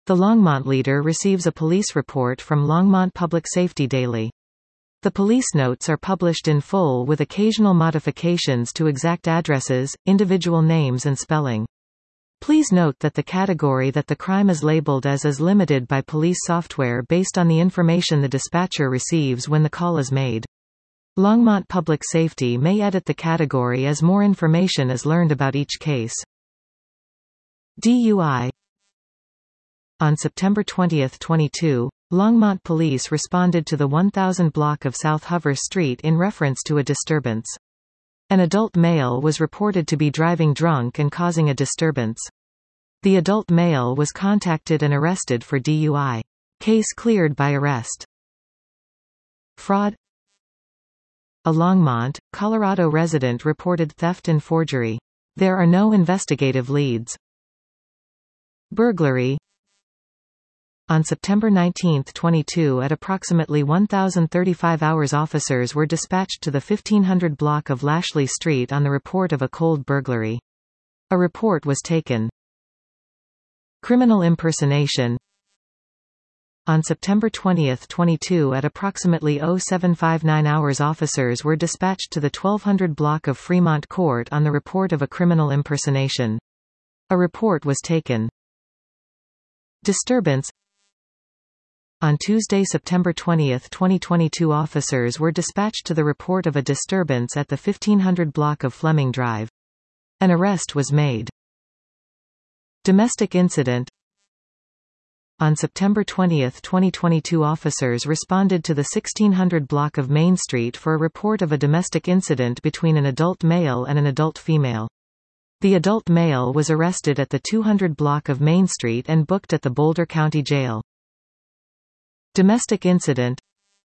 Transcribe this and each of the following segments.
The Longmont leader receives a police report from Longmont Public Safety Daily. The police notes are published in full with occasional modifications to exact addresses, individual names and spelling. Please note that the category that the crime is labeled as is limited by police software based on the information the dispatcher receives when the call is made. Longmont Public Safety may edit the category as more information is learned about each case. DUI. On September 20, 22, Longmont police responded to the 1000 block of South Hover Street in reference to a disturbance. An adult male was reported to be driving drunk and causing a disturbance. The adult male was contacted and arrested for DUI. Case cleared by arrest. Fraud. A Longmont, Colorado resident reported theft and forgery. There are no investigative leads. Burglary. On September 19, 22 at approximately 1035 hours officers were dispatched to the 1500 block of Lashley Street on the report of a cold burglary. A report was taken. Criminal impersonation. On September 20, 22 at approximately 0759 hours officers were dispatched to the 1200 block of Fremont Court on the report of a criminal impersonation. A report was taken. Disturbance. On Tuesday, September 20, 2022 officers were dispatched to the report of a disturbance at the 1500 block of Fleming Drive. An arrest was made. Domestic incident. On September 20, 2022 officers responded to the 1600 block of Main Street for a report of a domestic incident between an adult male and an adult female. The adult male was arrested at the 200 block of Main Street and booked at the Boulder County Jail. Domestic incident.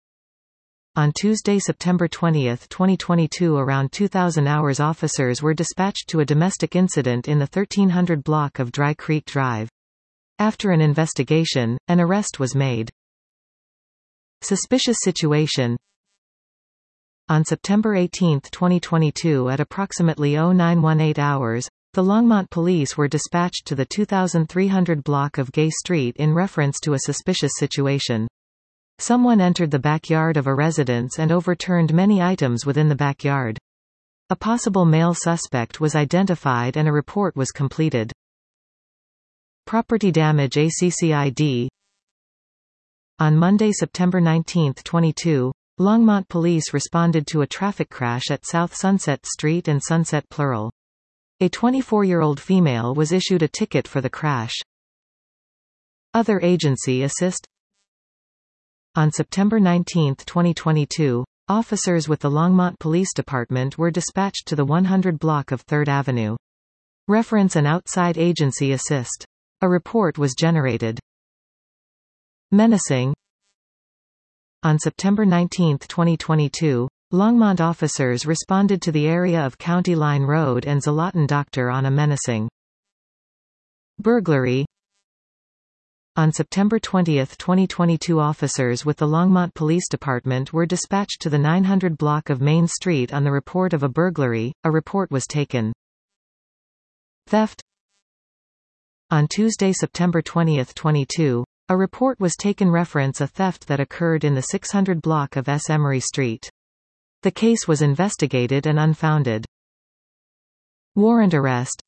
On Tuesday, September 20, 2022 around 2000 hours officers were dispatched to a domestic incident in the 1300 block of Dry Creek Drive. After an investigation, an arrest was made. Suspicious situation. On September 18, 2022 at approximately 0918 hours, the Longmont police were dispatched to the 2300 block of Gay Street in reference to a suspicious situation. Someone entered the backyard of a residence and overturned many items within the backyard. A possible male suspect was identified and a report was completed. Property damage ACCID. On Monday, September 19, 22, Longmont police responded to a traffic crash at South Sunset Street and Sunset Plural. A 24-year-old female was issued a ticket for the crash. Other agency assist. On September 19, 2022, officers with the Longmont Police Department were dispatched to the 100 block of 3rd Avenue. Reference an outside agency assist. A report was generated. Menacing. On September 19, 2022, Longmont officers responded to the area of County Line Road and Zlatan Doctor on a menacing. Burglary. On September 20, 2022 officers with the Longmont Police Department were dispatched to the 900 block of Main Street on the report of a burglary. A report was taken. Theft. On Tuesday, September 20, 22, a report was taken reference a theft that occurred in the 600 block of S. Emery Street. The case was investigated and unfounded. Warrant arrest.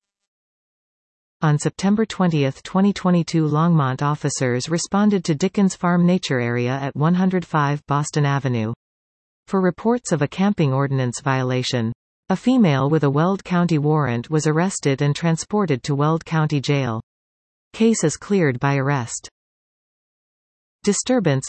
On September 20, 2022 Longmont officers responded to Dickens Farm Nature Area at 105 Boston Avenue. For reports of a camping ordinance violation. A female with a Weld County warrant was arrested and transported to Weld County Jail. Case is cleared by arrest. Disturbance.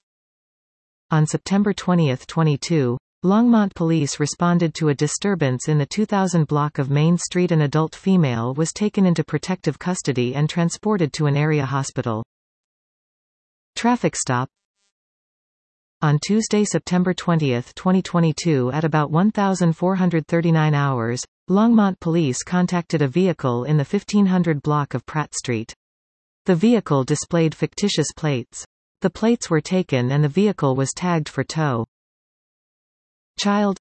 On September 20, 22, Longmont police responded to a disturbance in the 2000 block of Main Street. An adult female was taken into protective custody and transported to an area hospital. Traffic stop. On Tuesday, September 20, 2022 at about 1439 hours, Longmont police contacted a vehicle in the 1500 block of Pratt Street. The vehicle displayed fictitious plates. The plates were taken and the vehicle was tagged for tow. Child.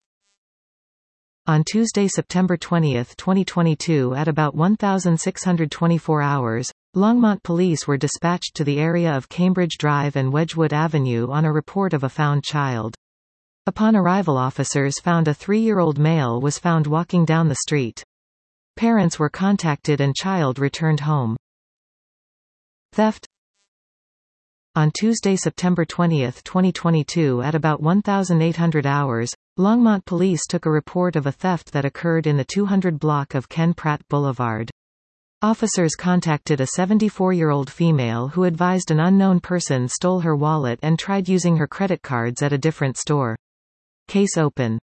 On Tuesday, September 20, 2022 at about 1624 hours, Longmont police were dispatched to the area of Cambridge Drive and Wedgwood Avenue on a report of a found child. Upon arrival, officers found a 3-year-old male was found walking down the street. Parents were contacted and child returned home. Theft. On Tuesday, September 20, 2022 at about 1800 hours, Longmont police took a report of a theft that occurred in the 200 block of Ken Pratt Boulevard. Officers contacted a 74-year-old female who advised an unknown person stole her wallet and tried using her credit cards at a different store. Case open.